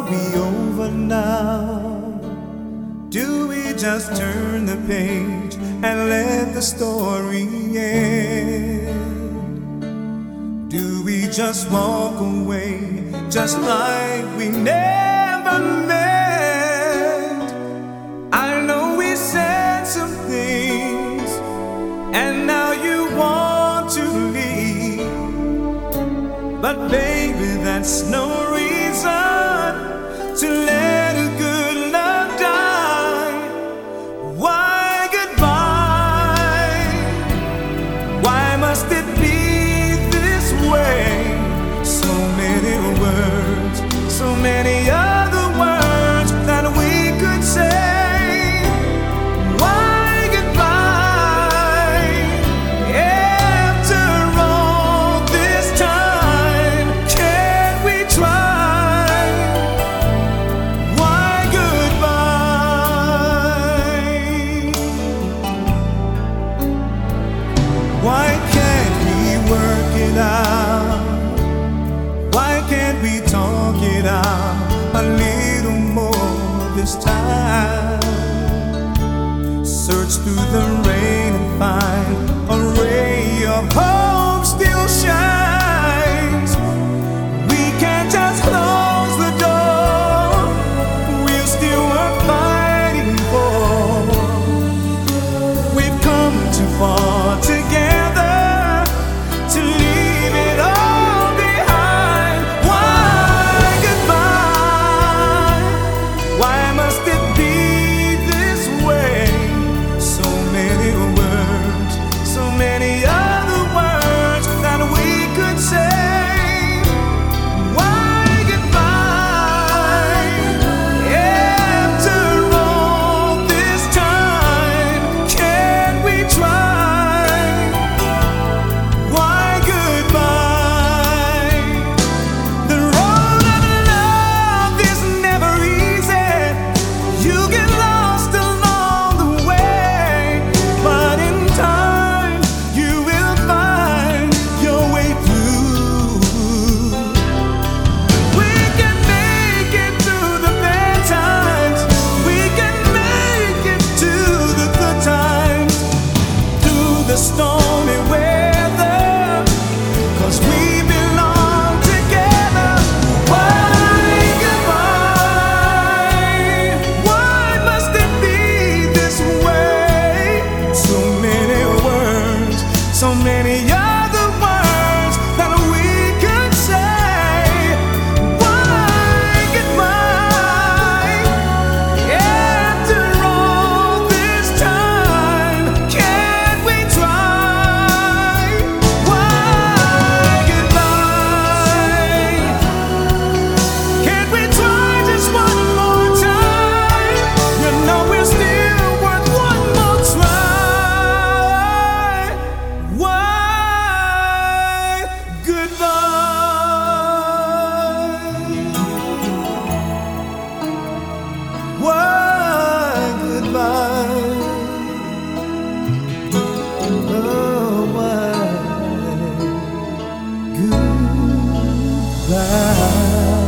we over now? Do we just turn the page and let the story end? Do we just walk away just like we never meant? I know we said some things and now you want to leave, but baby, that's no reason to let a good love die. Why goodbye? Why must it be this way? So many words, so many other words that we could say. Why goodbye? After all this time, can't we try? Why goodbye? Why can't we work it out? Why can't we talk it out a little more this time? Search through the rain and find a ray of hope still shines. We can't just close the door, we're still worth fighting for. We've come too far together to leave it all behind. Why goodbye? Why must it be this way? So many words, so many other words that we could say. Why goodbye? After all this time, can we try? Why goodbye? The road of love is never easy. You get lost along the way, but in time you will find your way through. We can make it through the bad times. We can make it to the good times, through the stormy weather, 'cause we belong together. Why goodbye? Why must it be this way? So many words, so many other words that we could say. Why goodbye? After all this time, can't we try? Why goodbye? Can't we try just one more time? You know we're still worth one more try. Why goodbye? Why goodbye? Oh, why goodbye?